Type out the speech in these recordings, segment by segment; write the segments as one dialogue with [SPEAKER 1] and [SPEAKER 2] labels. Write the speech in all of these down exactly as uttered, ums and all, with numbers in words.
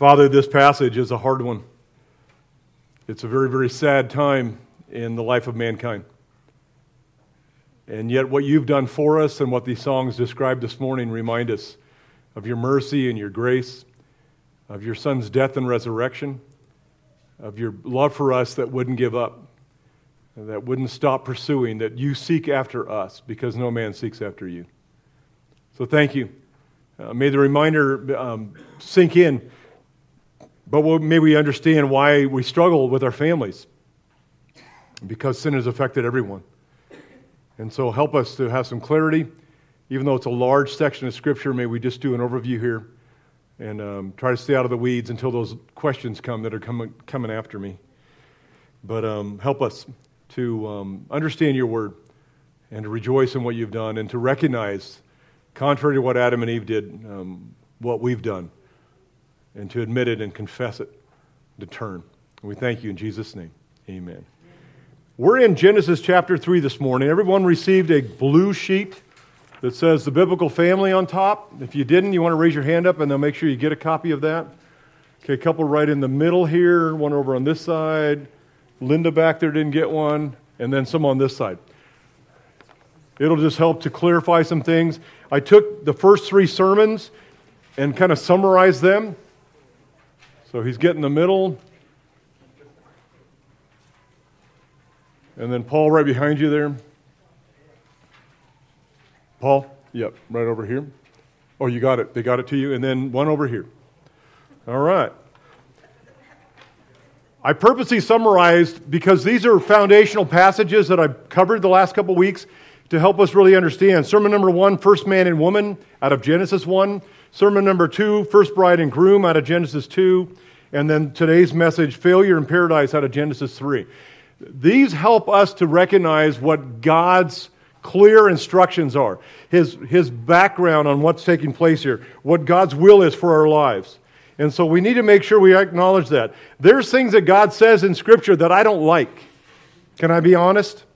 [SPEAKER 1] Father, this passage is a hard one. It's a very, very sad time in the life of mankind. And yet what you've done for us and what these songs describe this morning remind us of your mercy and your grace, of your Son's death and resurrection, of your love for us that wouldn't give up, that wouldn't stop pursuing, that you seek after us because no man seeks after you. So thank you. Uh, may the reminder um, sink in, but we'll, may we understand why we struggle with our families, because sin has affected everyone. And so help us to have some clarity. Even though it's a large section of Scripture, may we just do an overview here and um, try to stay out of the weeds until those questions come that are coming coming after me. But um, help us to um, understand your word and to rejoice in what you've done and to recognize, contrary to what Adam and Eve did, um, what we've done, and to admit it and confess it, to turn. And we thank you in Jesus' name. Amen. We're in Genesis chapter three this morning. Everyone received a blue sheet that says the biblical family on top. If you didn't, you want to raise your hand up and they'll make sure you get a copy of that. Okay, a couple right in the middle here, one over on this side. Linda back there didn't get one, and then some on this side. It'll just help to clarify some things. I took the first three sermons and kind of summarized them. So he's getting the middle. And then Paul right behind you there. Paul? Yep, right over here. Oh, you got it. They got it to you. And then one over here. All right. I purposely summarized because these are foundational passages that I've covered the last couple weeks to help us really understand. Sermon number one, first man and woman out of Genesis one. Sermon number two, first bride and groom out of Genesis two. And then today's message, failure in paradise out of Genesis three. These help us to recognize what God's clear instructions are, his, his background on what's taking place here, what God's will is for our lives. And so we need to make sure we acknowledge that. There's things that God says in Scripture that I don't like. Can I be honest?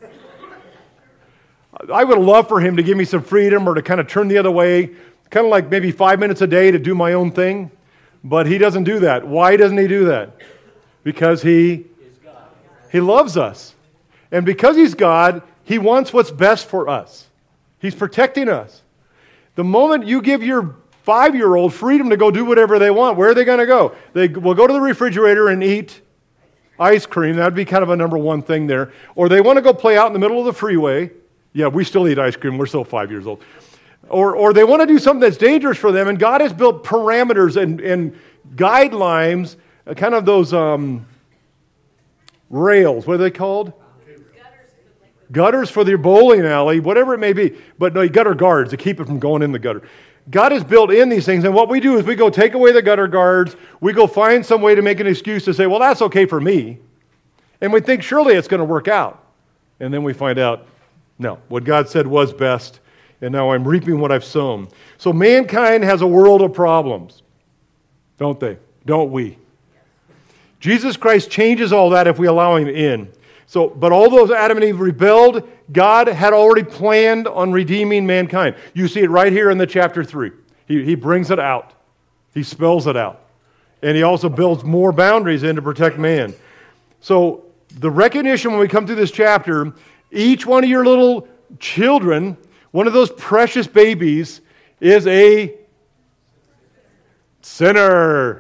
[SPEAKER 1] I would love for him to give me some freedom or to kind of turn the other way, kind of like maybe five minutes a day to do my own thing. But he doesn't do that. Why doesn't he do that? Because he... He loves us. And because he's God, he wants what's best for us. He's protecting us. The moment you give your five-year-old freedom to go do whatever they want, where are they going to go? They will go to the refrigerator and eat ice cream. That would be kind of a number one thing there. Or they want to go play out in the middle of the freeway. Yeah, we still eat ice cream. We're still five years old. Or, or they want to do something that's dangerous for them. And God has built parameters and, and guidelines, uh, kind of those... Um, rails, what are they called? Gutters. Gutters for the bowling alley, whatever it may be. But no, gutter guards to keep it from going in the gutter. God has built in these things, and what we do is we go take away the gutter guards, we go find some way to make an excuse to say, well, that's okay for me. And we think surely it's going to work out. And then we find out, no, what God said was best, and now I'm reaping what I've sown. So mankind has a world of problems, don't they? Don't we? Jesus Christ changes all that if we allow him in. So, but although Adam and Eve rebelled, God had already planned on redeeming mankind. You see it right here in the chapter three. He, he brings it out. He spells it out. And he also builds more boundaries in to protect man. So the recognition when we come through this chapter, each one of your little children, one of those precious babies, is a sinner.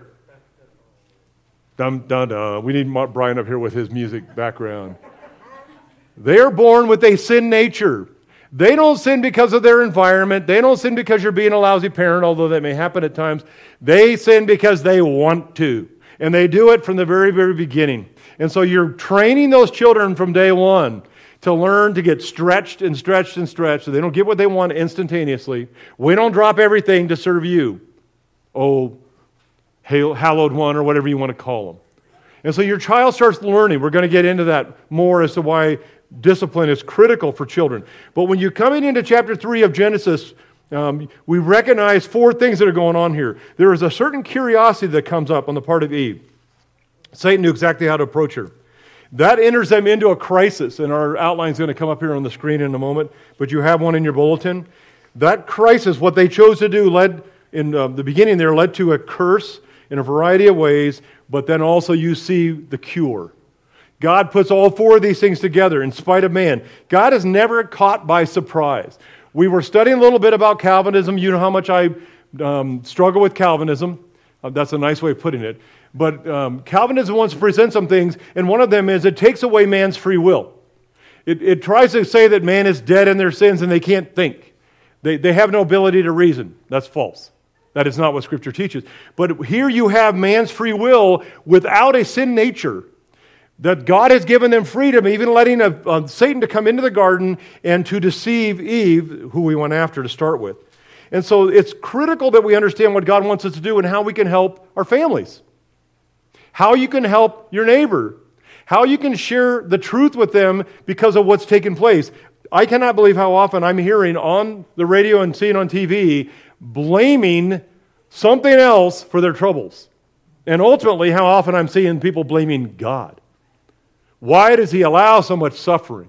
[SPEAKER 1] Dum, dum, dum. We need Mark Brian up here with his music background. They are born with a sin nature. They don't sin because of their environment. They don't sin because you're being a lousy parent, although that may happen at times. They sin because they want to. And they do it from the very, very beginning. And so you're training those children from day one to learn to get stretched and stretched and stretched so they don't get what they want instantaneously. We don't drop everything to serve you. Oh, hallowed one, or whatever you want to call them. And so your child starts learning. We're going to get into that more as to why discipline is critical for children. But when you're coming into chapter three of Genesis, um, we recognize four things that are going on here. There is a certain curiosity that comes up on the part of Eve. Satan knew exactly how to approach her. That enters them into a crisis, and our outline is going to come up here on the screen in a moment, but you have one in your bulletin. That crisis, what they chose to do, led in uh, the beginning there, led to a curse. in a variety of ways, but then also you see the cure. God puts all four of these things together in spite of man. God is never caught by surprise. We were studying a little bit about Calvinism. You know how much I um, struggle with Calvinism. Uh, that's a nice way of putting it. But um, Calvinism wants to present some things, and one of them is it takes away man's free will. It, it tries to say that man is dead in their sins and they can't think. They, they have no ability to reason. That's false. That is not what Scripture teaches. But here you have man's free will without a sin nature. That God has given them freedom, even letting a, a Satan to come into the garden and to deceive Eve, who we went after to start with. And so it's critical that we understand what God wants us to do and how we can help our families. How you can help your neighbor. How you can share the truth with them because of what's taken place. I cannot believe how often I'm hearing on the radio and seeing on T V blaming something else for their troubles. And ultimately, how often I'm seeing people blaming God. Why does He allow so much suffering?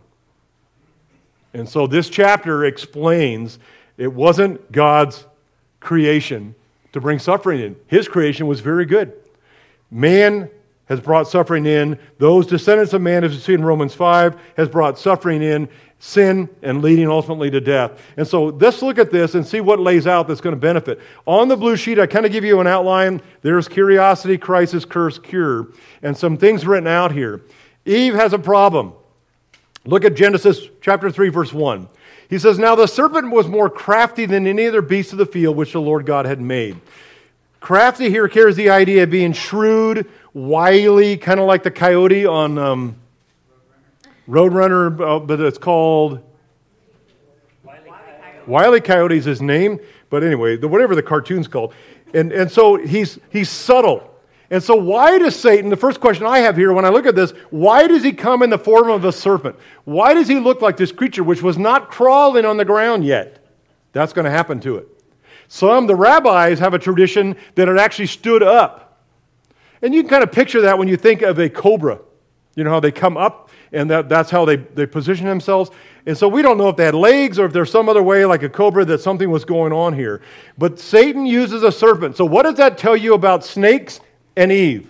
[SPEAKER 1] And so this chapter explains it wasn't God's creation to bring suffering in. His creation was very good. Man has brought suffering in. Those descendants of man, as you see in Romans five, has brought suffering in, sin, and leading ultimately to death. And so let's look at this and see what lays out that's going to benefit. On the blue sheet, I kind of give you an outline. There's curiosity, crisis, curse, cure, and some things written out here. Eve has a problem. Look at Genesis chapter three, verse one. He says, "Now the serpent was more crafty than any other beast of the field which the Lord God had made." Crafty here carries the idea of being shrewd, wily, kind of like the coyote on um, Roadrunner, uh, but it's called Wile E. Coyote. Wile E. Coyote is his name, but anyway, the, whatever the cartoon's called. And, and so he's, he's subtle. And so why does Satan, the first question I have here when I look at this, why does he come in the form of a serpent? Why does he look like this creature which was not crawling on the ground yet? That's going to happen to it. Some, the rabbis, have a tradition that it actually stood up. And you can kind of picture that when you think of a cobra. You know how they come up and that, that's how they, they position themselves. And so we don't know if they had legs or if there's some other way like a cobra that something was going on here. But Satan uses a serpent. So what does that tell you about snakes and Eve?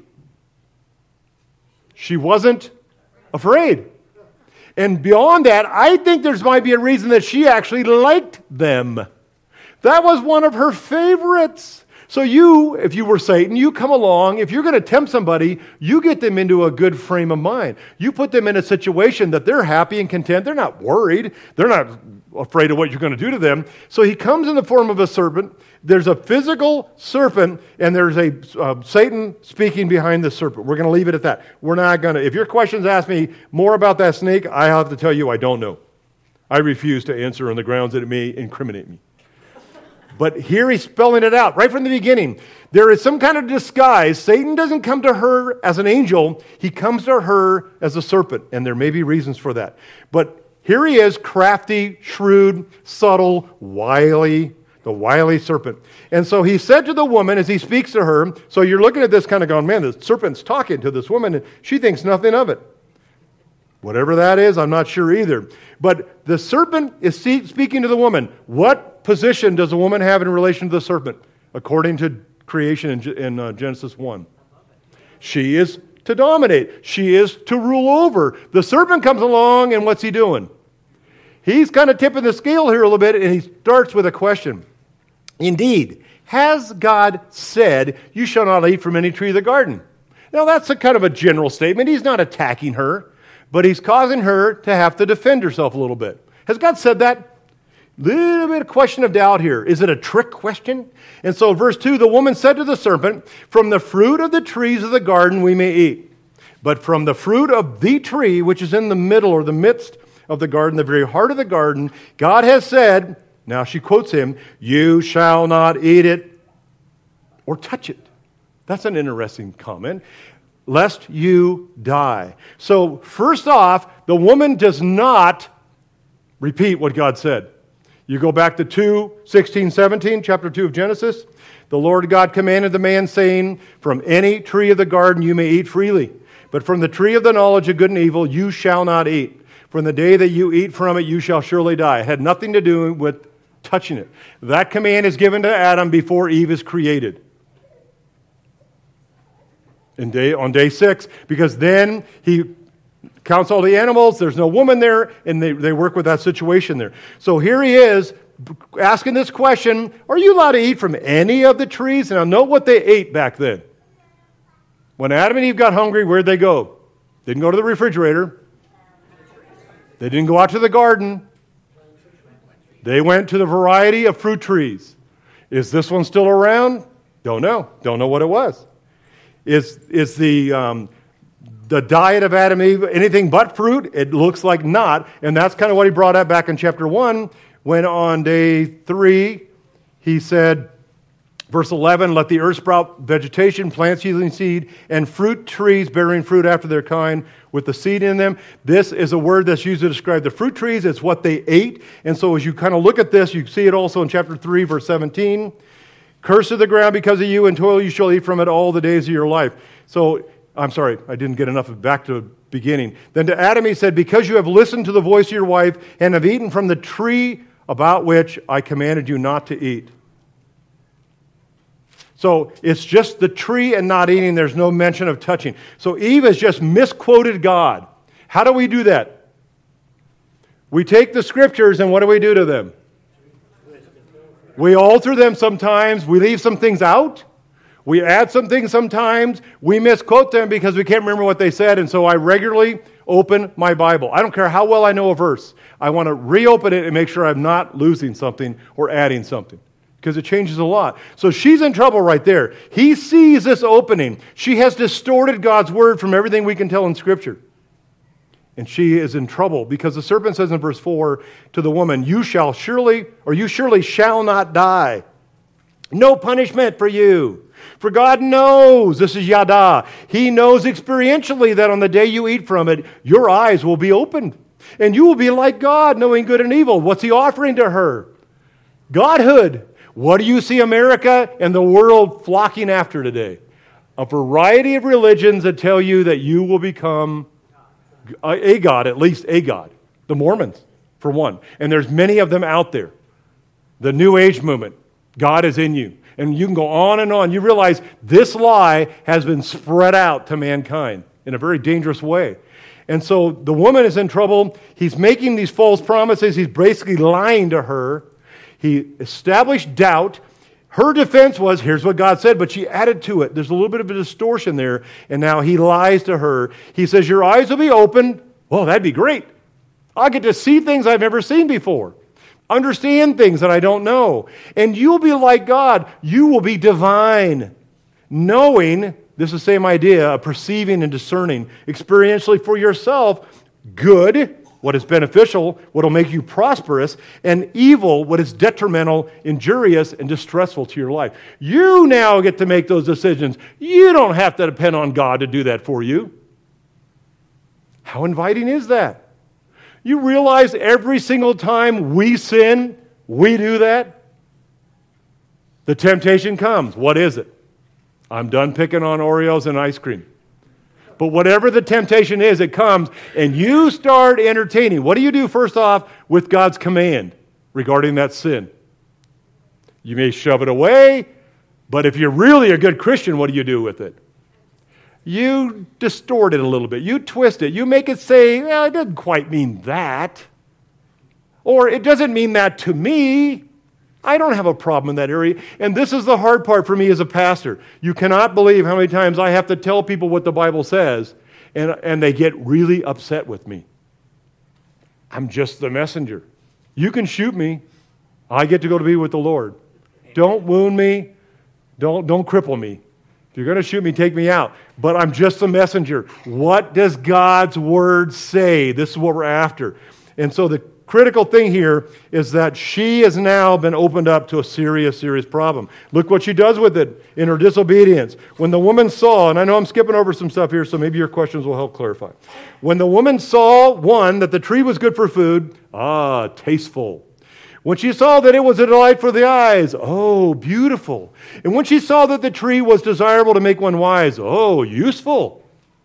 [SPEAKER 1] She wasn't afraid. And beyond that, I think there might be a reason that she actually liked them. That was one of her favorites. So you, if you were Satan, you come along. If you're going to tempt somebody, you get them into a good frame of mind. You put them in a situation that they're happy and content. They're not worried. They're not afraid of what you're going to do to them. So he comes in the form of a serpent. There's a physical serpent, and there's a uh, Satan speaking behind the serpent. We're going to leave it at that. We're not going to. If your questions ask me more about that snake, I have to tell you I don't know. I refuse to answer on the grounds that it may incriminate me. But here he's spelling it out right from the beginning. There is some kind of disguise. Satan doesn't come to her as an angel. He comes to her as a serpent, and there may be reasons for that. But here he is, crafty, shrewd, subtle, wily, the wily serpent. And so he said to the woman as he speaks to her, so you're looking at this kind of going, man, the serpent's talking to this woman, and she thinks nothing of it. Whatever that is, I'm not sure either. But the serpent is speaking to the woman. What position does a woman have in relation to the serpent, according to creation in, in uh, Genesis one? She is to dominate. She is to rule over. The serpent comes along, and what's he doing? He's kind of tipping the scale here a little bit, and he starts with a question. Indeed, has God said, you shall not eat from any tree of the garden? Now, that's a kind of a general statement. He's not attacking her, but he's causing her to have to defend herself a little bit. Has God said that? Little bit of question of doubt here. Is it a trick question? And so verse two, the woman said to the serpent, from the fruit of the trees of the garden we may eat. But from the fruit of the tree, which is in the middle or the midst of the garden, the very heart of the garden, God has said, now she quotes him, you shall not eat it or touch it. That's an interesting comment. Lest you die. So first off, the woman does not repeat what God said. You go back to two, sixteen, seventeen, chapter two of Genesis. The Lord God commanded the man, saying, from any tree of the garden you may eat freely, but from the tree of the knowledge of good and evil you shall not eat. From the day that you eat from it you shall surely die. It had nothing to do with touching it. That command is given to Adam before Eve is created. in day, on day six, because then he counts all the animals, there's no woman there, and they, they work with that situation there. So here he is asking this question, are you allowed to eat from any of the trees? Now note what they ate back then. When Adam and Eve got hungry, where'd they go? Didn't go to the refrigerator. They didn't go out to the garden. They went to the variety of fruit trees. Is this one still around? Don't know. Don't know what it was. Is, is the... Um, The diet of Adam and Eve, anything but fruit? It looks like not. And that's kind of what he brought up back in chapter one, when on day three, he said, verse eleven, let the earth sprout vegetation, plants yielding seed, and fruit trees bearing fruit after their kind with the seed in them. This is a word that's used to describe the fruit trees. It's what they ate. And so as you kind of look at this, you see it also in chapter three, verse seventeen. Curse of the ground because of you, and toil you shall eat from it all the days of your life. So, I'm sorry, I didn't get enough of back to the beginning. Then to Adam he said, because you have listened to the voice of your wife and have eaten from the tree about which I commanded you not to eat. So it's just the tree and not eating. There's no mention of touching. So Eve has just misquoted God. How do we do that? We take the scriptures and what do we do to them? We alter them sometimes. We leave some things out. We add some things sometimes. We misquote them because we can't remember what they said. And so I regularly open my Bible. I don't care how well I know a verse. I want to reopen it and make sure I'm not losing something or adding something, because it changes a lot. So she's in trouble right there. He sees this opening. She has distorted God's word from everything we can tell in Scripture. And she is in trouble because the serpent says in verse four to the woman, you shall surely, or you surely shall not die. No punishment for you. For God knows, this is Yada, He knows experientially that on the day you eat from it, your eyes will be opened. And you will be like God, knowing good and evil. What's He offering to her? Godhood. What do you see America and the world flocking after today? A variety of religions that tell you that you will become a God, at least a God. The Mormons, for one. And there's many of them out there. The New Age movement. God is in you. And you can go on and on. You realize this lie has been spread out to mankind in a very dangerous way. And so the woman is in trouble. He's making these false promises. He's basically lying to her. He established doubt. Her defense was, here's what God said, but she added to it. There's a little bit of a distortion there. And now he lies to her. He says, your eyes will be opened. Well, that'd be great. I'll get to see things I've never seen before. Understand things that I don't know. And you'll be like God. You will be divine. Knowing, this is the same idea of perceiving and discerning experientially for yourself, good, what is beneficial, what will make you prosperous, and evil, what is detrimental, injurious, and distressful to your life. You now get to make those decisions. You don't have to depend on God to do that for you. How inviting is that? You realize every single time we sin, we do that? The temptation comes. What is it? I'm done picking on Oreos and ice cream. But whatever the temptation is, it comes, and you start entertaining. What do you do first off with God's command regarding that sin? You may shove it away, but if you're really a good Christian, what do you do with it? You distort it a little bit. You twist it. You make it say, well, it doesn't quite mean that. Or it doesn't mean that to me. I don't have a problem in that area. And this is the hard part for me as a pastor. You cannot believe how many times I have to tell people what the Bible says, and, and they get really upset with me. I'm just the messenger. You can shoot me. I get to go to be with the Lord. Don't wound me. Don't, don't cripple me. If you're going to shoot me, take me out. But I'm just a messenger. What does God's word say? This is what we're after. And so the critical thing here is that she has now been opened up to a serious, serious problem. Look what she does with it in her disobedience. When the woman saw, and I know I'm skipping over some stuff here, so maybe your questions will help clarify. When the woman saw, one, that the tree was good for food, ah, tasteful. When she saw that it was a delight for the eyes, oh, beautiful. And when she saw that the tree was desirable to make one wise, oh, useful.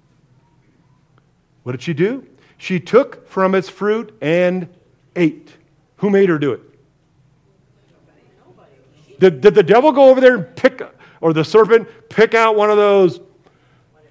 [SPEAKER 1] What did she do? She took from its fruit and ate. Who made her do it? Did, did the devil go over there and pick, or the serpent pick out one of those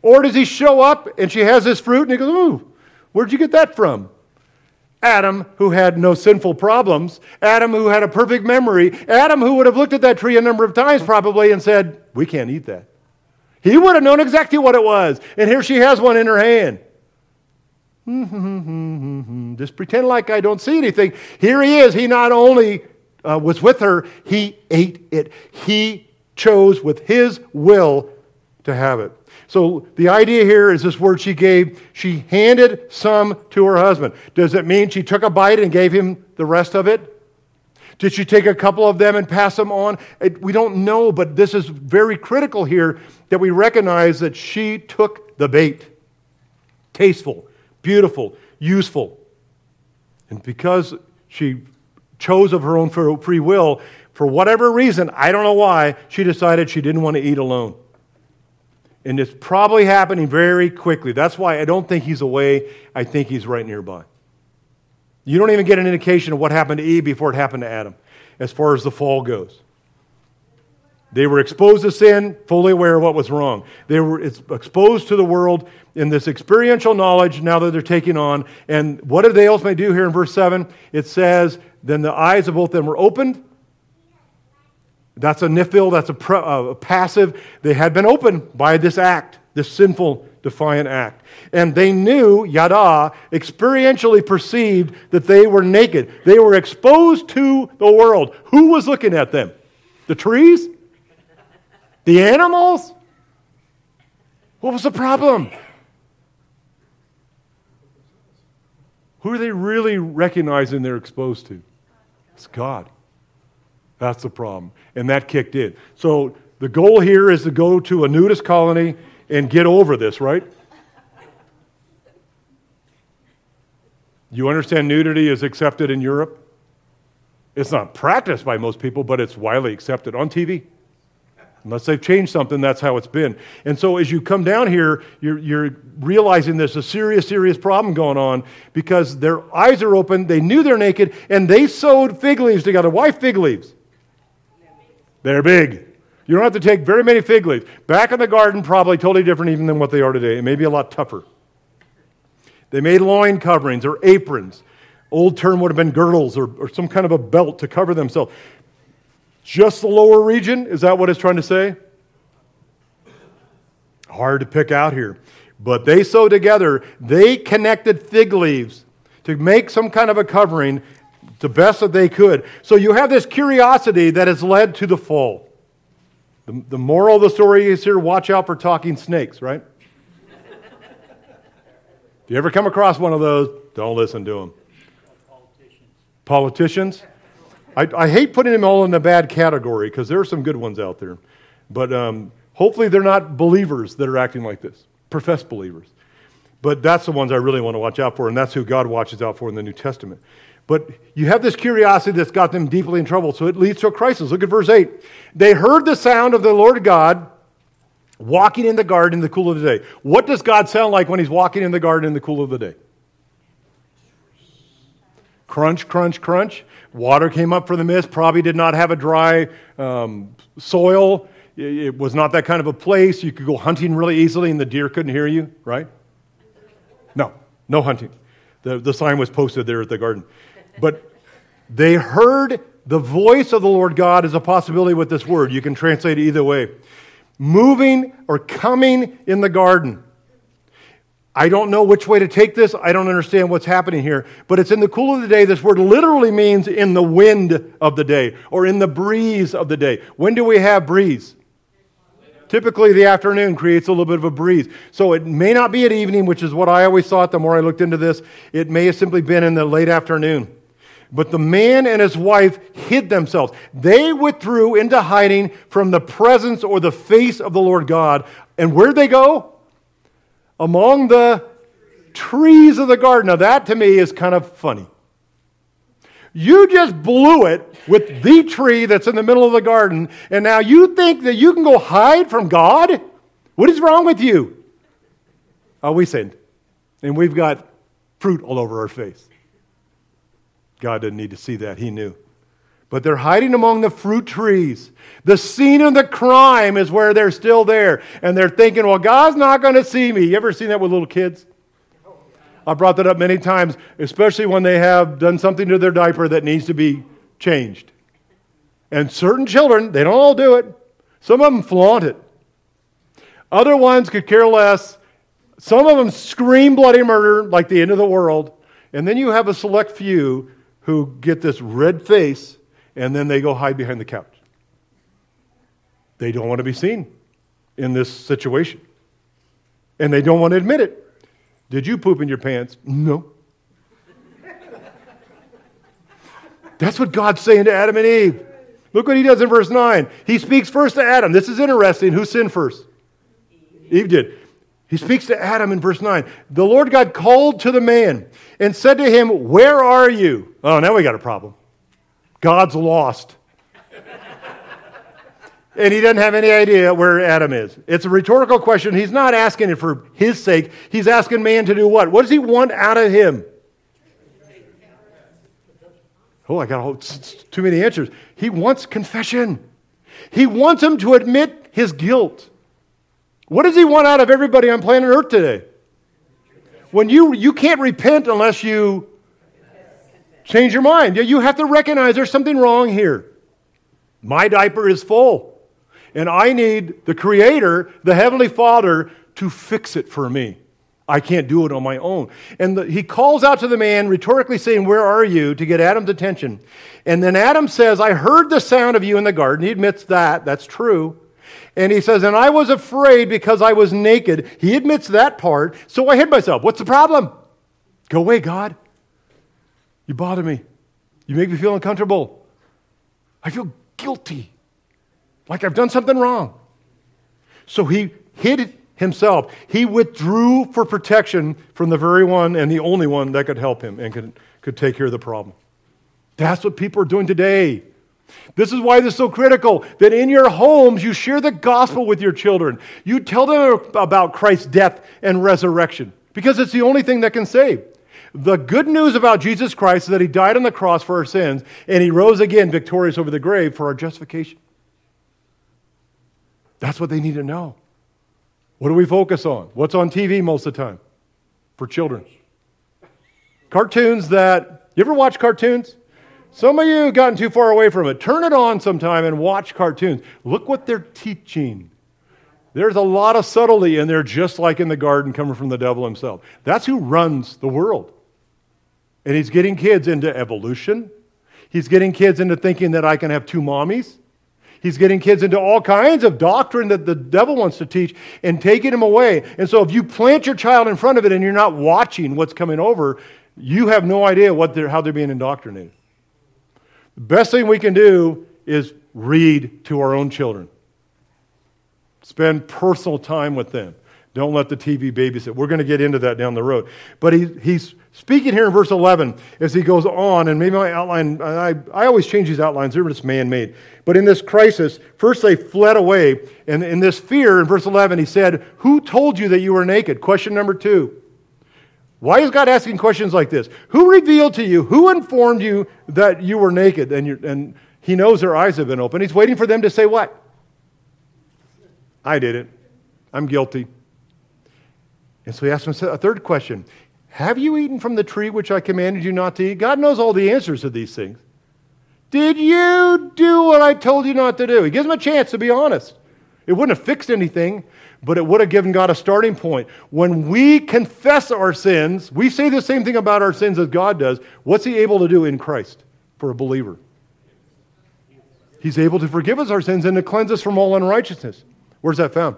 [SPEAKER 1] Or does he show up and she has this fruit and he goes, ooh, where'd you get that from? Adam, who had no sinful problems. Adam, who had a perfect memory. Adam, who would have looked at that tree a number of times probably and said, we can't eat that. He would have known exactly what it was. And here she has one in her hand. Just pretend like I don't see anything. Here he is. He not only uh, was with her, he ate it. He chose with his will to have it. So the idea here is this word she gave, she handed some to her husband. Does it mean she took a bite and gave him the rest of it? Did she take a couple of them and pass them on? It, we don't know, but this is very critical here that we recognize that she took the bait. Tasteful, beautiful, useful. And because she chose of her own free will, for whatever reason, I don't know why, she decided she didn't want to eat alone. And it's probably happening very quickly. That's why I don't think he's away. I think he's right nearby. You don't even get an indication of what happened to Eve before it happened to Adam, as far as the fall goes. They were exposed to sin, fully aware of what was wrong. They were exposed to the world in this experiential knowledge now that they're taking on. And what did they ultimately do here in verse seven? It says, then the eyes of both of them were opened. That's a nifil, that's a, pro, uh, a passive. They had been opened by this act, this sinful, defiant act. And they knew, yada, experientially perceived that they were naked. They were exposed to the world. Who was looking at them? The trees? The animals? What was the problem? Who are they really recognizing they're exposed to? It's God. That's the problem. And that kicked in. So the goal here is to go to a nudist colony and get over this, right? You understand nudity is accepted in Europe? It's not practiced by most people, but it's widely accepted on T V. Unless they've changed something, that's how it's been. And so as you come down here, you're, you're realizing there's a serious, serious problem going on because their eyes are open, they knew they're naked, and they sewed fig leaves together. Why fig leaves? They're big. You don't have to take very many fig leaves. Back in the garden, probably totally different even than what they are today. It may be a lot tougher. They made loin coverings or aprons. Old term would have been girdles or, or some kind of a belt to cover themselves. Just the lower region? Is that what it's trying to say? Hard to pick out here. But they sewed together, they connected fig leaves to make some kind of a covering the best that they could. So you have this curiosity that has led to the fall. The, the moral of the story is here, watch out for talking snakes, right? If you ever come across one of those, don't listen to them. Politicians? Politicians? I, I hate putting them all in a bad category because there are some good ones out there. But um, hopefully they're not believers that are acting like this, professed believers. But that's the ones I really want to watch out for, and that's who God watches out for in the New Testament. But you have this curiosity that's got them deeply in trouble, so it leads to a crisis. Look at verse eight. They heard the sound of the Lord God walking in the garden in the cool of the day. What does God sound like when he's walking in the garden in the cool of the day? Crunch, crunch, crunch. Water came up from the mist. Probably did not have a dry um, soil. It was not that kind of a place. You could go hunting really easily and the deer couldn't hear you, right? No, no hunting. The, the sign was posted there at the garden. But they heard the voice of the Lord God is a possibility with this word. You can translate it either way. Moving or coming in the garden. I don't know which way to take this. I don't understand what's happening here. But it's in the cool of the day. This word literally means in the wind of the day or in the breeze of the day. When do we have breeze? Typically the afternoon creates a little bit of a breeze. So it may not be at evening, which is what I always thought the more I looked into this. It may have simply been in the late afternoon. But the man and his wife hid themselves. They withdrew into hiding from the presence or the face of the Lord God. And where'd they go? Among the trees of the garden. Now that to me is kind of funny. You just blew it with the tree that's in the middle of the garden, and now you think that you can go hide from God? What is wrong with you? Oh, we sinned. And we've got fruit all over our face. God didn't need to see that. He knew. But they're hiding among the fruit trees. The scene of the crime is where they're still there. And they're thinking, well, God's not going to see me. You ever seen that with little kids? I brought that up many times, especially when they have done something to their diaper that needs to be changed. And certain children, they don't all do it. Some of them flaunt it. Other ones could care less. Some of them scream bloody murder like the end of the world. And then you have a select few who get this red face, and then they go hide behind the couch. They don't want to be seen in this situation. And they don't want to admit it. Did you poop in your pants? No. That's what God's saying to Adam and Eve. Look what he does in verse nine. He speaks first to Adam. This is interesting. Who sinned first? Eve, Eve did. He speaks to Adam in verse nine. The Lord God called to the man and said to him, where are you? Oh, now we got a problem. God's lost. And he doesn't have any idea where Adam is. It's a rhetorical question. He's not asking it for his sake. He's asking man to do what? What does he want out of him? Oh, I got too many answers. He wants confession. He wants him to admit his guilt. What does he want out of everybody on planet Earth today? When you, you can't repent unless you change your mind. You have to recognize there's something wrong here. My diaper is full. And I need the Creator, the Heavenly Father, to fix it for me. I can't do it on my own. And the, he calls out to the man, rhetorically saying, where are you? To get Adam's attention. And then Adam says, I heard the sound of you in the garden. He admits that. That's true. And he says, and I was afraid because I was naked. He admits that part. So I hid myself. What's the problem? Go away, God. You bother me. You make me feel uncomfortable. I feel guilty. Like I've done something wrong. So he hid himself. He withdrew for protection from the very one and the only one that could help him and could, could take care of the problem. That's what people are doing today. This is why this is so critical, that in your homes you share the gospel with your children. You tell them about Christ's death and resurrection because it's the only thing that can save. The good news about Jesus Christ is that he died on the cross for our sins and he rose again victorious over the grave for our justification. That's what they need to know. What do we focus on? What's on T V most of the time for children? Cartoons that, you ever watch cartoons? Some of you have gotten too far away from it. Turn it on sometime and watch cartoons. Look what they're teaching. There's a lot of subtlety in there, just like in the garden coming from the devil himself. That's who runs the world. And he's getting kids into evolution. He's getting kids into thinking that I can have two mommies. He's getting kids into all kinds of doctrine that the devil wants to teach and taking them away. And so if you plant your child in front of it and you're not watching what's coming over, you have no idea what they're, how they're being indoctrinated. The best thing we can do is read to our own children. Spend personal time with them. Don't let the T V babysit. We're going to get into that down the road. But he, he's speaking here in verse eleven as he goes on, and maybe my outline, I, I always change these outlines. They're just man-made. But in this crisis, first they fled away, and in this fear, in verse eleven, he said, who told you that you were naked? Question number two. Why is God asking questions like this? Who revealed to you, who informed you that you were naked? And, you're, and he knows their eyes have been opened. He's waiting for them to say what? I did it. I'm guilty. And so he asked him a third question. Have you eaten from the tree which I commanded you not to eat? God knows all the answers to these things. Did you do what I told you not to do? He gives him a chance to be honest. It wouldn't have fixed anything, but it would have given God a starting point. When we confess our sins, we say the same thing about our sins as God does. What's he able to do in Christ for a believer? He's able to forgive us our sins and to cleanse us from all unrighteousness. Where's that found?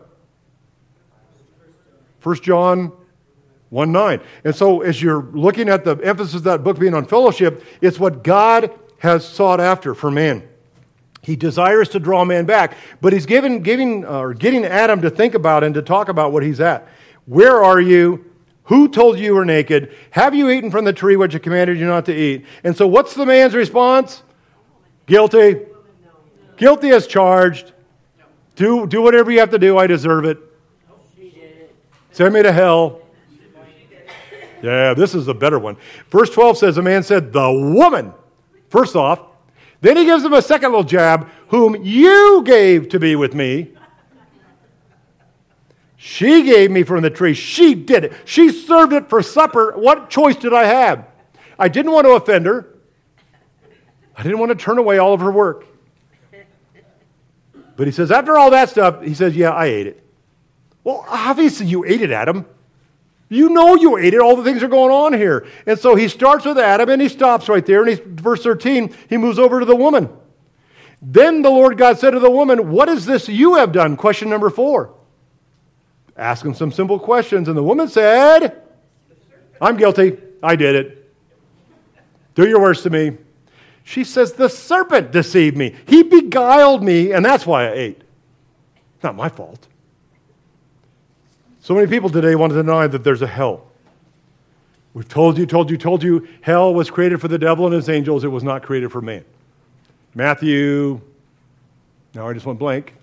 [SPEAKER 1] First John one nine. And so as you're looking at the emphasis of that book being on fellowship, it's what God has sought after for man. He desires to draw man back, but he's given, giving, uh, or getting Adam to think about and to talk about what he's at. Where are you? Who told you you were naked? Have you eaten from the tree which I commanded you not to eat? And so what's the man's response? Guilty. Guilty as charged. Do, do whatever you have to do. I deserve it. Send me to hell. Yeah, this is a better one. Verse twelve says, the man said, the woman. First off, Then he gives him a second little jab, whom you gave to be with me. She gave me from the tree. She did it. She served it for supper. What choice did I have? I didn't want to offend her. I didn't want to turn away all of her work. But he says, after all that stuff, he says, yeah, I ate it. Well, obviously you ate it, Adam. You know you ate it. All the things are going on here. And so he starts with Adam and he stops right there. And he's, verse thirteen, he moves over to the woman. Then the Lord God said to the woman, what is this you have done? Question number four. Ask him some simple questions. And the woman said, I'm guilty. I did it. Do your worst to me. She says, the serpent deceived me. He beguiled me, and that's why I ate. Not my fault. So many people today want to deny that there's a hell. We've told you, told you, told you, hell was created for the devil and his angels. It was not created for man. Matthew, now I just went blank.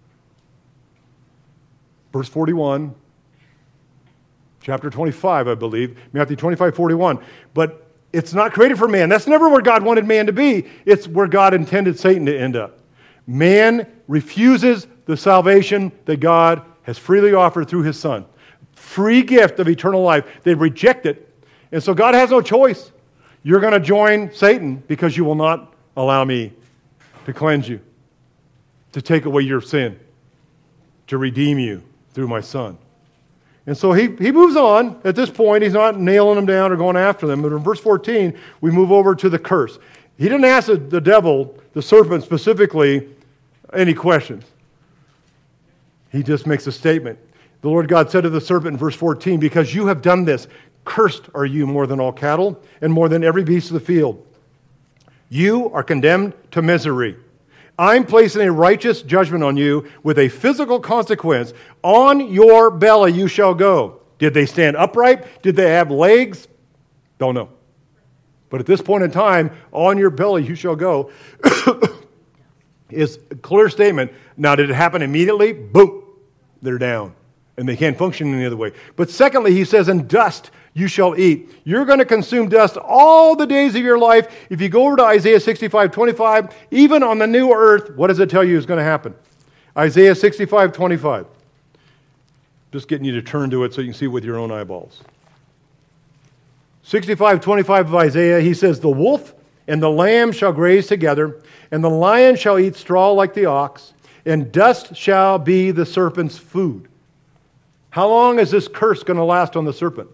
[SPEAKER 1] Verse forty-one, chapter twenty-five, I believe. Matthew twenty-five, forty-one. But it's not created for man. That's never where God wanted man to be. It's where God intended Satan to end up. Man refuses the salvation that God has freely offered through his Son. Free gift of eternal life. They reject it. And so God has no choice. You're going to join Satan because you will not allow me to cleanse you, to take away your sin, to redeem you through my Son. And so he, he moves on. At this point, he's not nailing them down or going after them. But in verse fourteen, we move over to the curse. He didn't ask the, the devil, the serpent specifically, any questions. He just makes a statement. The Lord God said to the serpent in verse fourteen, because you have done this, cursed are you more than all cattle and more than every beast of the field. You are condemned to misery. I'm placing a righteous judgment on you with a physical consequence. On your belly you shall go. Did they stand upright? Did they have legs? Don't know. But at this point in time, on your belly you shall go is a clear statement. Now, did it happen immediately? Boom, they're down. And they can't function any other way. But secondly, he says, in dust you shall eat. You're going to consume dust all the days of your life. If you go over to Isaiah sixty-five, twenty-five, even on the new earth, what does it tell you is going to happen? Isaiah sixty-five, twenty-five. Just getting you to turn to it so you can see with your own eyeballs. sixty-five, twenty-five of Isaiah, he says, the wolf and the lamb shall graze together, and the lion shall eat straw like the ox, and dust shall be the serpent's food. How long is this curse going to last on the serpent?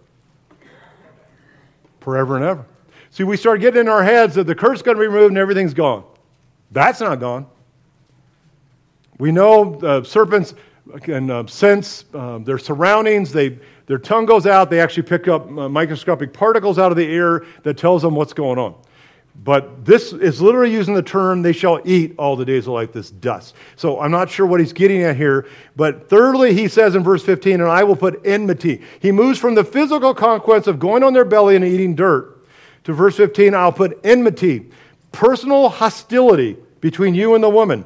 [SPEAKER 1] Forever and ever. See, we start getting in our heads that the curse is going to be removed and everything's gone. That's not gone. We know uh, serpents can uh, sense uh, their surroundings. They, their tongue goes out. They actually pick up uh, microscopic particles out of the air that tells them what's going on. But this is literally using the term, they shall eat all the days of life, this dust. So I'm not sure what he's getting at here. But thirdly, he says in verse fifteen, and I will put enmity. He moves from the physical conquest of going on their belly and eating dirt to verse fifteen, I'll put enmity, personal hostility between you and the woman.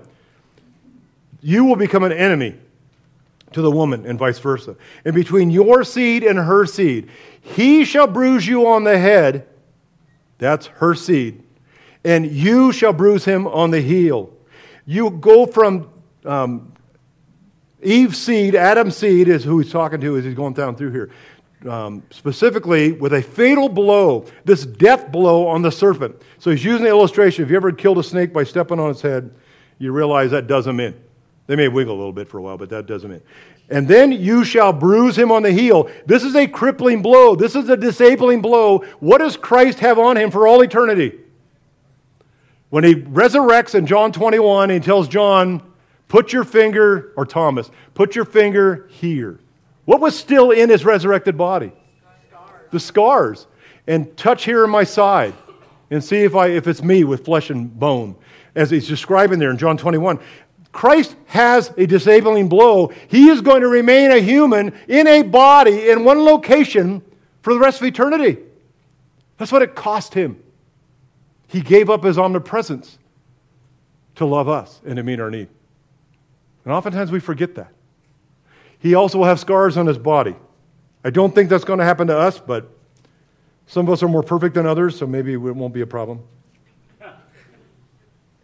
[SPEAKER 1] You will become an enemy to the woman and vice versa. And between your seed and her seed, he shall bruise you on the head. That's her seed. And you shall bruise him on the heel. You go from um, Eve's seed, Adam's seed is who he's talking to as he's going down through here. Um, specifically with a fatal blow, this death blow on the serpent. So he's using the illustration. If you ever killed a snake by stepping on its head, you realize that does them in. They may wiggle a little bit for a while, but that does them in. And then you shall bruise him on the heel. This is a crippling blow. This is a disabling blow. What does Christ have on him for all eternity? When he resurrects in John twenty-one, he tells John, put your finger, or Thomas, put your finger here. What was still in his resurrected body? Scars. The scars. And touch here in my side and see if I if it's me with flesh and bone, as he's describing there in John twenty-one. Christ has a disabling blow. He is going to remain a human in a body in one location for the rest of eternity. That's what it cost him. He gave up his omnipresence to love us and to meet our need. And oftentimes we forget that. He also will have scars on his body. I don't think that's going to happen to us, but some of us are more perfect than others, so maybe it won't be a problem.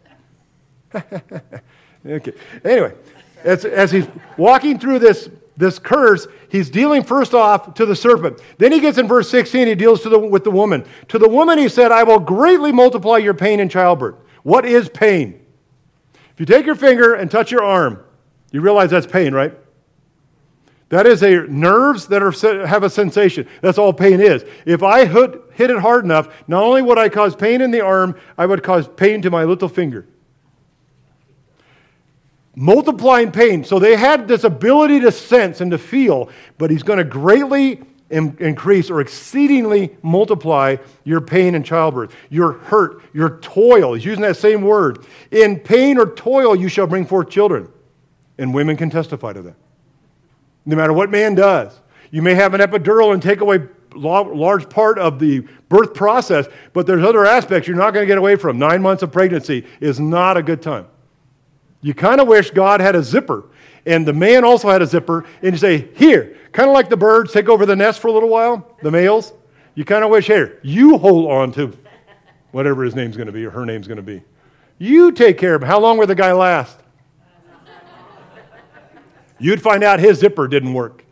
[SPEAKER 1] Okay. Anyway, as, as he's walking through this, this curse, he's dealing first off to the serpent. Then he gets in verse sixteen, he deals to the, with the woman. To the woman he said, I will greatly multiply your pain in childbirth. What is pain? If you take your finger and touch your arm, you realize that's pain, right? That is a nerves that are have a sensation. That's all pain is. If I hit, hit it hard enough, not only would I cause pain in the arm, I would cause pain to my little finger. Multiplying pain. So they had this ability to sense and to feel, but he's going to greatly in, increase or exceedingly multiply your pain in childbirth, your hurt, your toil. He's using that same word. In pain or toil you shall bring forth children. And women can testify to that. No matter what man does. You may have an epidural and take away a large part of the birth process, but there's other aspects you're not going to get away from. Nine months of pregnancy is not a good time. You kind of wish God had a zipper, and the man also had a zipper, and you say, here, kind of like the birds take over the nest for a little while, the males. You kind of wish, here, you hold on to whatever his name's going to be or her name's going to be. You take care of him. How long will the guy last? You'd find out his zipper didn't work.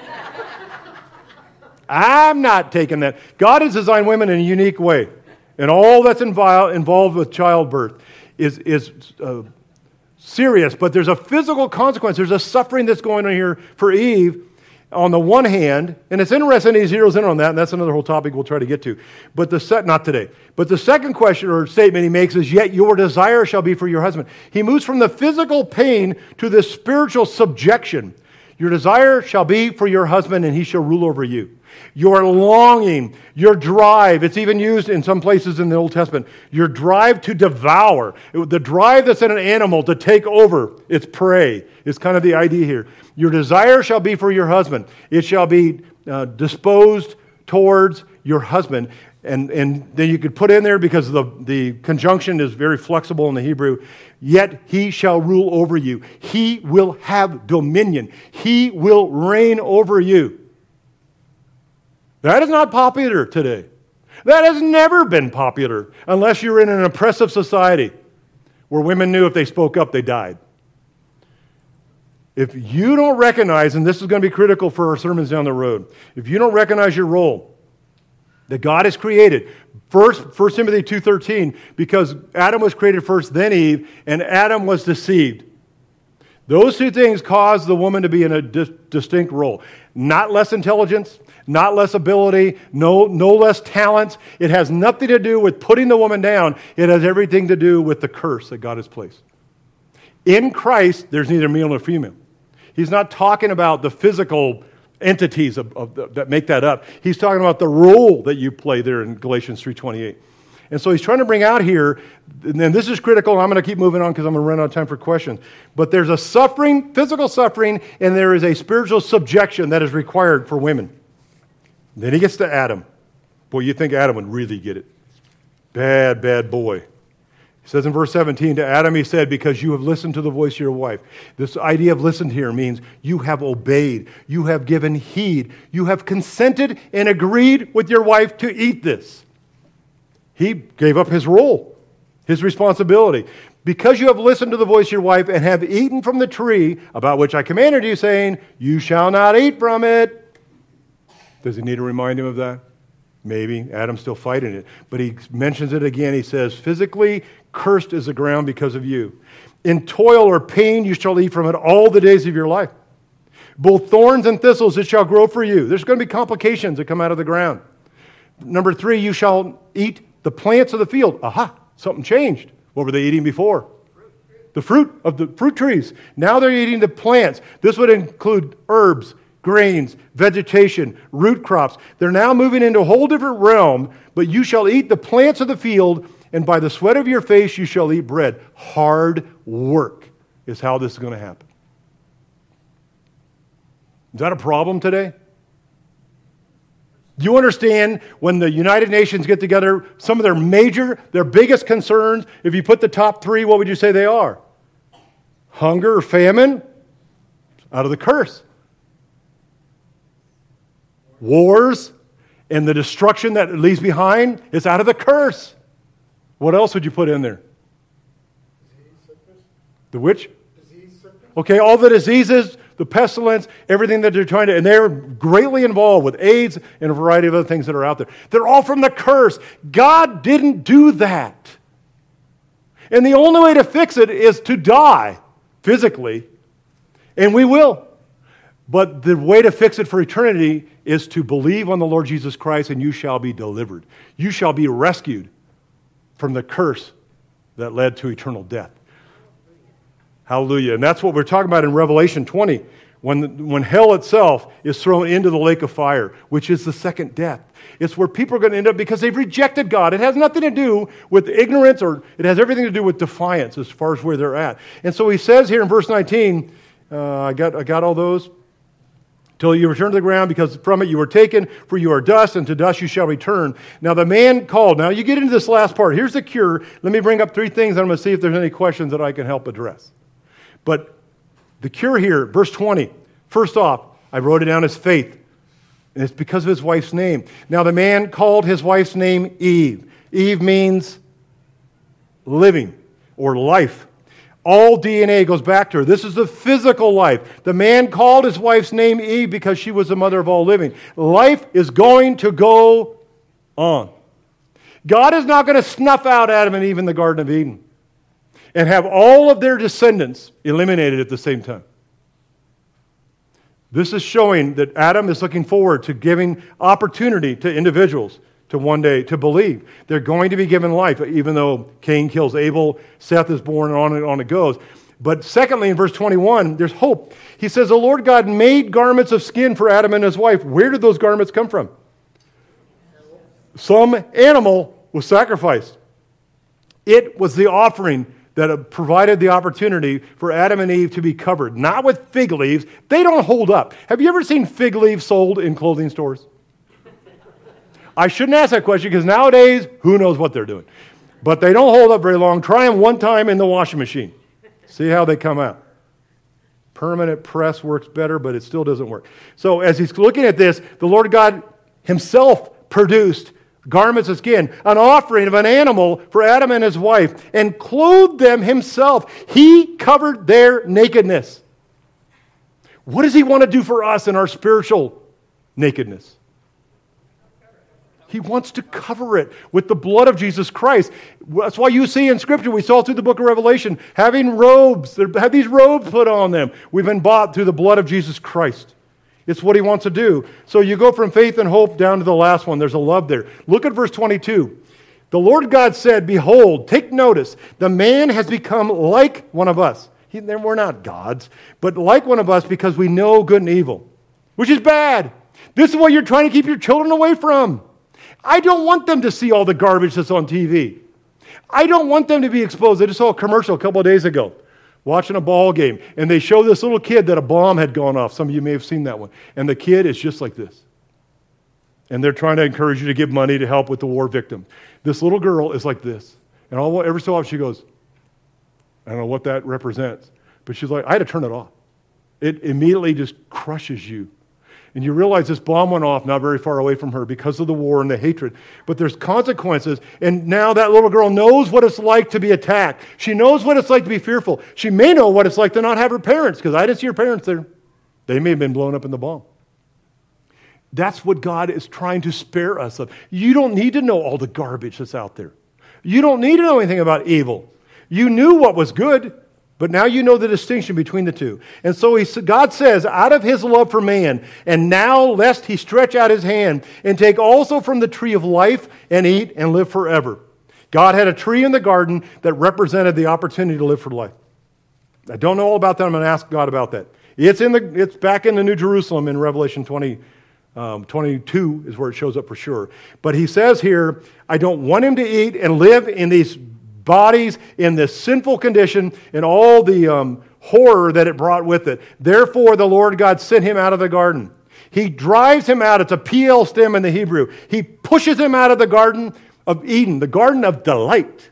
[SPEAKER 1] I'm not taking that. God has designed women in a unique way. And all that's involved involved with childbirth is, is uh, serious. But there's a physical consequence. There's a suffering that's going on here for Eve on the one hand. And it's interesting he zeroes in on that. And that's another whole topic we'll try to get to. But the set, not today. But the second question or statement he makes is, yet your desire shall be for your husband. He moves from the physical pain to the spiritual subjection. Your desire shall be for your husband, and he shall rule over you. Your longing, your drive, it's even used in some places in the Old Testament, your drive to devour, the drive that's in an animal to take over its prey is kind of the idea here. Your desire shall be for your husband. It shall be uh, disposed towards your husband. And, and then you could put in there, because the, the conjunction is very flexible in the Hebrew, yet he shall rule over you. He will have dominion. He will reign over you. That is not popular today. That has never been popular unless you're in an oppressive society where women knew if they spoke up, they died. If you don't recognize, and this is going to be critical for our sermons down the road, if you don't recognize your role that God has created, first, First Timothy two thirteen, because Adam was created first, then Eve, and Adam was deceived. Those two things caused the woman to be in a dis- distinct role. Not less intelligence, not less ability, no, no less talents. It has nothing to do with putting the woman down. It has everything to do with the curse that God has placed. In Christ, there's neither male nor female. He's not talking about the physical entities of, of the, that make that up. He's talking about the role that you play there in Galatians three twenty-eight. And so he's trying to bring out here, and this is critical, and I'm going to keep moving on because I'm going to run out of time for questions. But there's a suffering, physical suffering, and there is a spiritual subjection that is required for women. Then he gets to Adam. Boy, you think Adam would really get it. Bad, bad boy. He says in verse seventeen, to Adam he said, because you have listened to the voice of your wife. This idea of listened here means you have obeyed, you have given heed, you have consented and agreed with your wife to eat this. He gave up his role, his responsibility. Because you have listened to the voice of your wife and have eaten from the tree about which I commanded you, saying, you shall not eat from it. Does he need to remind him of that? Maybe. Adam's still fighting it. But he mentions it again. He says, physically cursed is the ground because of you. In toil or pain you shall eat from it all the days of your life. Both thorns and thistles it shall grow for you. There's going to be complications that come out of the ground. Number three, you shall eat the plants of the field. Aha, something changed. What were they eating before? The fruit of the fruit trees. Now they're eating the plants. This would include herbs, grains, vegetation, root crops. They're now moving into a whole different realm, but you shall eat the plants of the field, and by the sweat of your face you shall eat bread. Hard work is how this is going to happen. Is that a problem today? Do you understand when the United Nations get together, some of their major, their biggest concerns, if you put the top three, what would you say they are? Hunger or famine? Out of the curse. Wars and the destruction that it leaves behind is out of the curse. What else would you put in there? The which? Okay, all the diseases, the pestilence, everything that they're trying to, and they're greatly involved with AIDS and a variety of other things that are out there. They're all from the curse. God didn't do that. And the only way to fix it is to die physically, and we will. But the way to fix it for eternity is to believe on the Lord Jesus Christ, and you shall be delivered. You shall be rescued from the curse that led to eternal death. Hallelujah. And that's what we're talking about in Revelation twenty, when, when hell itself is thrown into the lake of fire, which is the second death. It's where people are going to end up because they've rejected God. It has nothing to do with ignorance, or it has everything to do with defiance as far as where they're at. And so he says here in verse nineteen, uh, I got I got all those. Till you return to the ground, because from it you were taken, for you are dust, and to dust you shall return. Now the man called. Now you get into this last part. Here's the cure. Let me bring up three things, and I'm going to see if there's any questions that I can help address. But the cure here, verse twenty. First off, I wrote it down as faith. And it's because of his wife's name. Now the man called his wife's name Eve. Eve means living or life. All D N A goes back to her. This is the physical life. The man called his wife's name Eve because she was the mother of all living. Life is going to go on. God is not going to snuff out Adam and Eve in the Garden of Eden and have all of their descendants eliminated at the same time. This is showing that Adam is looking forward to giving opportunity to individuals to one day to believe. They're going to be given life, even though Cain kills Abel, Seth is born, and on and on it goes. But secondly, in verse twenty-one, there's hope. He says, the Lord God made garments of skin for Adam and his wife. Where did those garments come from? Some animal was sacrificed. It was the offering that provided the opportunity for Adam and Eve to be covered, not with fig leaves. They don't hold up. Have you ever seen fig leaves sold in clothing stores? I shouldn't ask that question because nowadays, who knows what they're doing. But they don't hold up very long. Try them one time in the washing machine. See how they come out. Permanent press works better, but it still doesn't work. So as he's looking at this, the Lord God himself produced garments of skin, an offering of an animal for Adam and his wife, and clothed them himself. He covered their nakedness. What does he want to do for us in our spiritual nakedness? He wants to cover it with the blood of Jesus Christ. That's why you see in Scripture, we saw through the book of Revelation, having robes, have these robes put on them. We've been bought through the blood of Jesus Christ. It's what he wants to do. So you go from faith and hope down to the last one. There's a love there. Look at verse twenty-two. The Lord God said, behold, take notice, the man has become like one of us. He, we're not gods, but like one of us because we know good and evil, which is bad. This is what you're trying to keep your children away from. I don't want them to see all the garbage that's on T V. I don't want them to be exposed. I just saw a commercial a couple of days ago, watching a ball game, and they show this little kid that a bomb had gone off. Some of you may have seen that one. And the kid is just like this. And they're trying to encourage you to give money to help with the war victims. This little girl is like this. And all, every so often she goes, I don't know what that represents. But she's like, I had to turn it off. It immediately just crushes you. And you realize this bomb went off not very far away from her because of the war and the hatred. But there's consequences. And now that little girl knows what it's like to be attacked. She knows what it's like to be fearful. She may know what it's like to not have her parents, because I didn't see her parents there. They may have been blown up in the bomb. That's what God is trying to spare us of. You don't need to know all the garbage that's out there. You don't need to know anything about evil. You knew what was good, but now you know the distinction between the two. And so he, God says, out of his love for man, and now lest he stretch out his hand and take also from the tree of life and eat and live forever. God had a tree in the garden that represented the opportunity to live for life. I don't know all about that. I'm going to ask God about that. It's in the. It's back in the New Jerusalem in Revelation twenty, um, twenty-two is where it shows up for sure. But he says here, I don't want him to eat and live in these bodies in this sinful condition and all the um, horror that it brought with it. Therefore, the Lord God sent him out of the garden. He drives him out. It's a P L stem in the Hebrew. He pushes him out of the Garden of Eden, the Garden of Delight.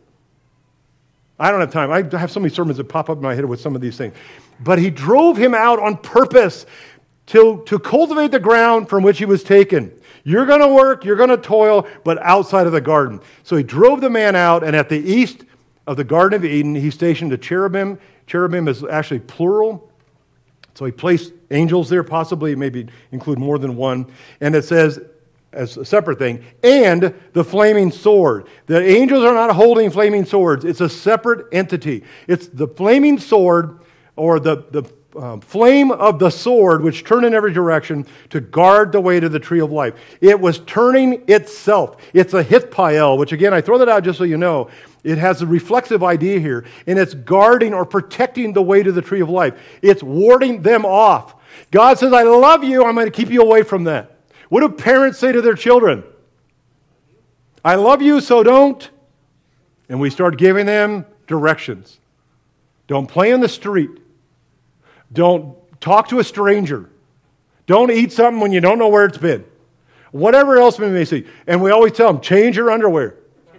[SPEAKER 1] I don't have time. I have so many sermons that pop up in my head with some of these things. But he drove him out on purpose to, to cultivate the ground from which he was taken. You're going to work, you're going to toil, but outside of the garden. So he drove the man out, and at the east of the Garden of Eden, he stationed a cherubim Cherubim is actually plural. So he placed angels there, possibly maybe include more than one. And it says, as a separate thing, and the flaming sword. The angels are not holding flaming swords. It's a separate entity. It's the flaming sword, or the, the um, flame of the sword, which turned in every direction to guard the way to the tree of life. It was turning itself. It's a hitpael, which again, I throw that out just so you know. It has a reflexive idea here, and it's guarding or protecting the way to the tree of life. It's warding them off. God says, I love you, I'm going to keep you away from that. What do parents say to their children? I love you, so don't. And we start giving them directions. Don't play in the street. Don't talk to a stranger. Don't eat something when you don't know where it's been. Whatever else we may say. And we always tell them, change your underwear.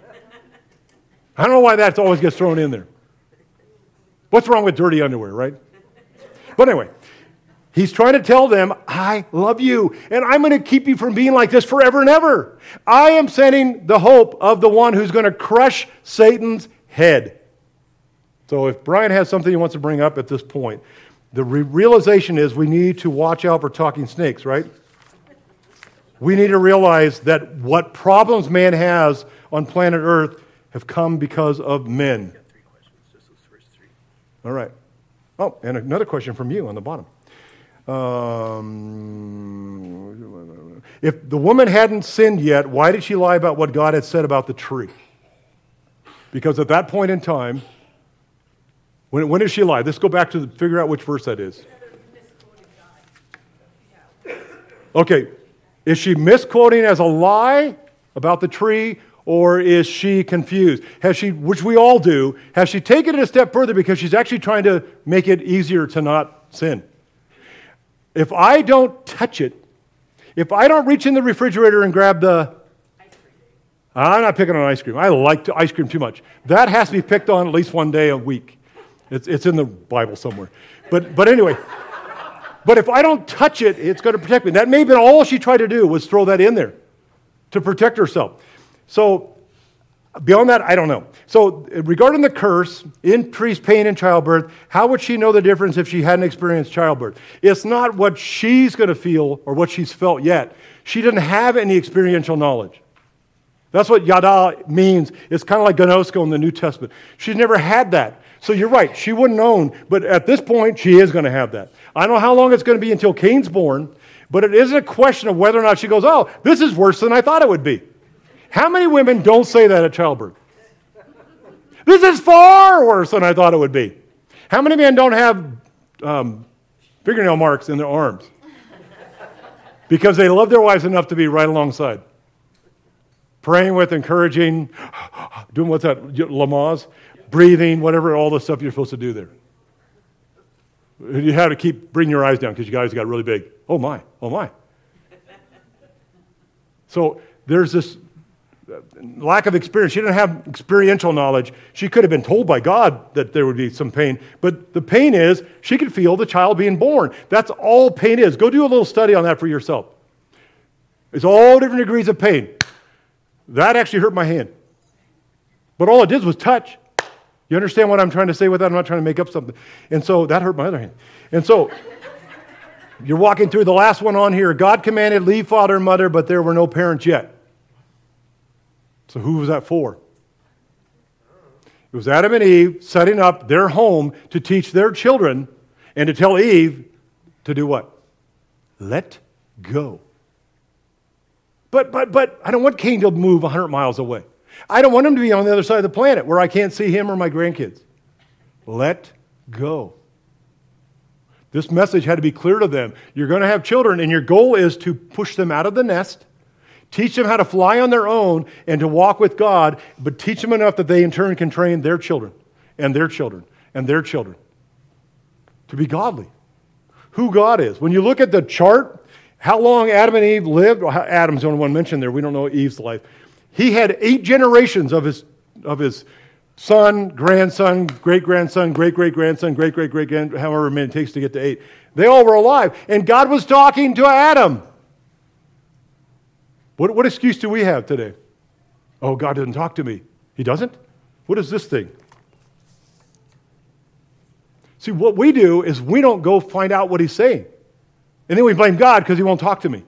[SPEAKER 1] I don't know why that always gets thrown in there. What's wrong with dirty underwear, right? But anyway, he's trying to tell them, I love you, and I'm going to keep you from being like this forever and ever. I am sending the hope of the one who's going to crush Satan's head. So if Brian has something he wants to bring up at this point, the re- realization is we need to watch out for talking snakes, right? We need to realize that what problems man has on planet Earth have come because of men. All right. Oh, and another question from you on the bottom. Um, if the woman hadn't sinned yet, why did she lie about what God had said about the tree? Because at that point in time, when, when did she lie? Let's go back to the, figure out which verse that is. Okay, is she misquoting as a lie about the tree, or is she confused? Has she, which we all do, has she taken it a step further because she's actually trying to make it easier to not sin? If I don't touch it, if I don't reach in the refrigerator and grab the... Ice cream. I'm not picking on ice cream. I like to, ice cream too much. That has to be picked on at least one day a week. It's, it's in the Bible somewhere. But, but anyway, but if I don't touch it, it's going to protect me. That may have been all she tried to do, was throw that in there to protect herself. So beyond that, I don't know. So regarding the curse, increased pain in childbirth, how would she know the difference if she hadn't experienced childbirth? It's not what she's going to feel or what she's felt yet. She didn't have any experiential knowledge. That's what yada means. It's kind of like gnosko in the New Testament. She's never had that. So you're right, she wouldn't own, but at this point, she is going to have that. I don't know how long it's going to be until Cain's born, but it isn't a question of whether or not she goes, oh, this is worse than I thought it would be. How many women don't say that at childbirth? This is far worse than I thought it would be. How many men don't have um, fingernail marks in their arms? Because they love their wives enough to be right alongside. Praying with, encouraging, doing what's that, Lamaze? Breathing, whatever, all the stuff you're supposed to do there. You have to keep, bring your eyes down because you guys got really big. Oh my, oh my. So there's this lack of experience. She didn't have experiential knowledge. She could have been told by God that there would be some pain. But the pain is, she could feel the child being born. That's all pain is. Go do a little study on that for yourself. It's all different degrees of pain. That actually hurt my hand. But all it did was touch. You understand what I'm trying to say with that? I'm not trying to make up something. And so that hurt my other hand. And so you're walking through the last one on here. God commanded, leave father and mother, but there were no parents yet. So who was that for? It was Adam and Eve setting up their home to teach their children and to tell Eve to do what? Let go. But, but, but I don't want Cain to move one hundred miles away. I don't want him to be on the other side of the planet where I can't see him or my grandkids. Let go. This message had to be clear to them. You're going to have children, and your goal is to push them out of the nest, teach them how to fly on their own and to walk with God, but teach them enough that they in turn can train their children and their children and their children to be godly. Who God is. When you look at the chart, how long Adam and Eve lived, well, Adam's the only one mentioned there. We don't know Eve's life. He had eight generations of his of his son, grandson, great-grandson, great-great-grandson, great-great-great-grand, however many it takes to get to eight. They all were alive. And God was talking to Adam. What, what excuse do we have today? Oh, God doesn't talk to me. He doesn't? What is this thing? See, what we do is we don't go find out what he's saying. And then we blame God because he won't talk to me.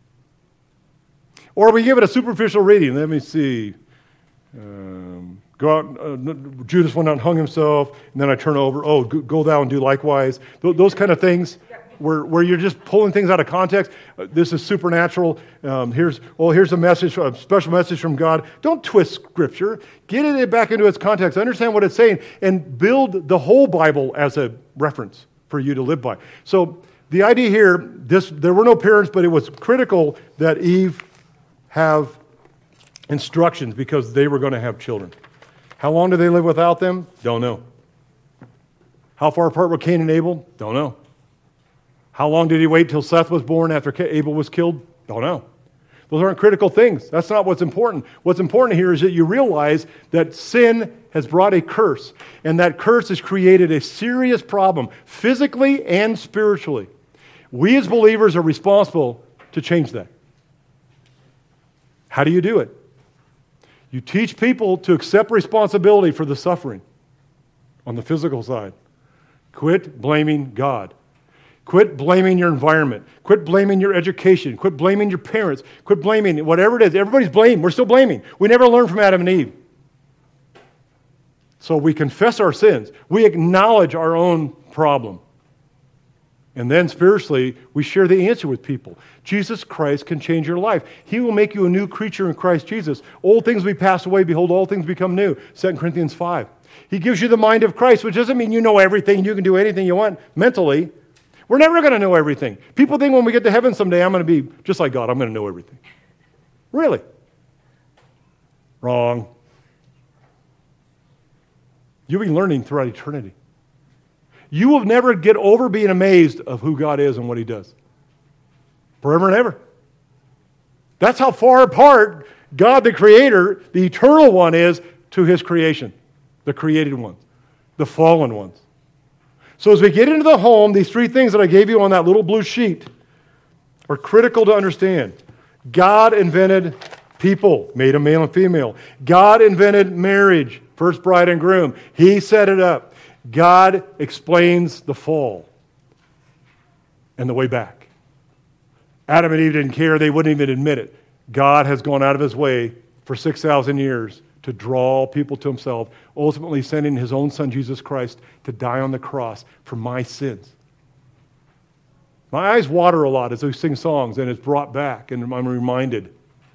[SPEAKER 1] Or we give it a superficial reading. Let me see. Um, go out, uh, Judas went out and hung himself, and then I turn over, oh, go, go thou and do likewise. Th- those kind of things where, where you're just pulling things out of context. Uh, this is supernatural. Um, here's, well, here's a message, a special message from God. Don't twist Scripture. Get it back into its context. Understand what it's saying, and build the whole Bible as a reference for you to live by. So the idea here, this there were no parents, but it was critical that Eve have instructions because they were going to have children. How long did they live without them? Don't know. How far apart were Cain and Abel? Don't know. How long did he wait till Seth was born after Abel was killed? Don't know. Those aren't critical things. That's not what's important. What's important here is that you realize that sin has brought a curse, and that curse has created a serious problem, physically and spiritually. We as believers are responsible to change that. How do you do it? You teach people to accept responsibility for the suffering on the physical side. Quit blaming God. Quit blaming your environment. Quit blaming your education. Quit blaming your parents. Quit blaming whatever it is. Everybody's blaming. We're still blaming. We never learned from Adam and Eve. So we confess our sins. We acknowledge our own problem. And then spiritually, we share the answer with people. Jesus Christ can change your life. He will make you a new creature in Christ Jesus. Old things will be passed away. Behold, all things become new. Second Corinthians five. He gives you the mind of Christ, which doesn't mean you know everything. You can do anything you want mentally. We're never going to know everything. People think when we get to heaven someday, I'm going to be just like God. I'm going to know everything. Really? Wrong. You'll be learning throughout eternity. You will never get over being amazed of who God is and what he does. Forever and ever. That's how far apart God the Creator, the eternal one, is to his creation. The created ones. The fallen ones. So as we get into the home, these three things that I gave you on that little blue sheet are critical to understand. God invented people, made a male and female. God invented marriage, first bride and groom. He set it up. God explains the fall and the way back. Adam and Eve didn't care. They wouldn't even admit it. God has gone out of his way for six thousand years to draw people to himself, ultimately sending his own son, Jesus Christ, to die on the cross for my sins. My eyes water a lot as we sing songs, and it's brought back, and I'm reminded,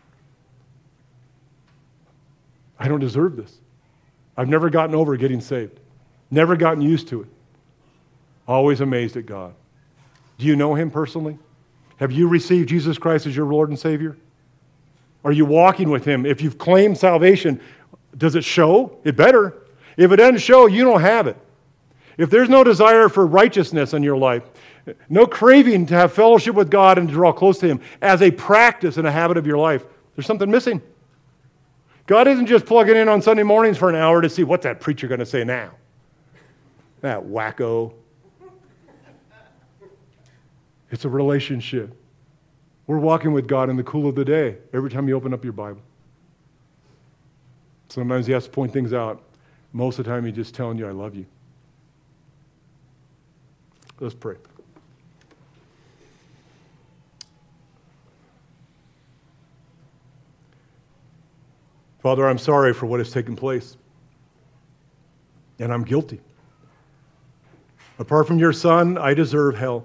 [SPEAKER 1] I don't deserve this. I've never gotten over getting saved. Never gotten used to it. Always amazed at God. Do you know him personally? Have you received Jesus Christ as your Lord and Savior? Are you walking with him? If you've claimed salvation, does it show? It better. If it doesn't show, you don't have it. If there's no desire for righteousness in your life, no craving to have fellowship with God and to draw close to him as a practice and a habit of your life, there's something missing. God isn't just plugging in on Sunday mornings for an hour to see what's that preacher going to say now. That wacko. It's a relationship. We're walking with God in the cool of the day every time you open up your Bible. Sometimes he has to point things out. Most of the time he's just telling you, I love you. Let's pray. Father, I'm sorry for what has taken place. And I'm guilty. Apart from your Son, I deserve hell.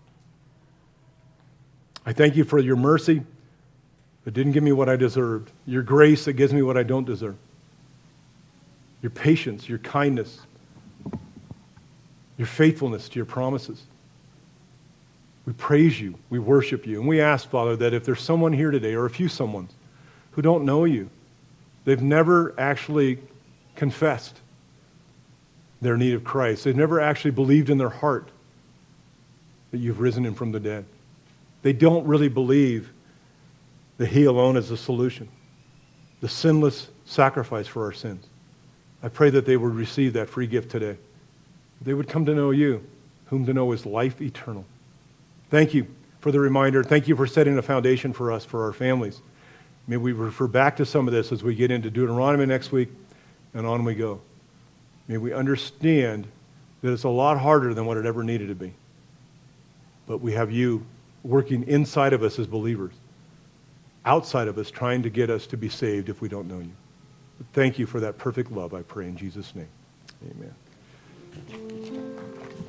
[SPEAKER 1] I thank you for your mercy that didn't give me what I deserved. Your grace that gives me what I don't deserve. Your patience, your kindness, your faithfulness to your promises. We praise you. We worship you. And we ask, Father, that if there's someone here today, or a few someones, who don't know you, they've never actually confessed their need of Christ. They've never actually believed in their heart that you've risen him from the dead. They don't really believe that he alone is the solution, the sinless sacrifice for our sins. I pray that they would receive that free gift today. They would come to know you, whom to know is life eternal. Thank you for the reminder. Thank you for setting a foundation for us, for our families. May we refer back to some of this as we get into Deuteronomy next week, and on we go. May we understand that it's a lot harder than what it ever needed to be. But we have you working inside of us as believers, outside of us trying to get us to be saved if we don't know you. But thank you for that perfect love, I pray in Jesus' name. Amen.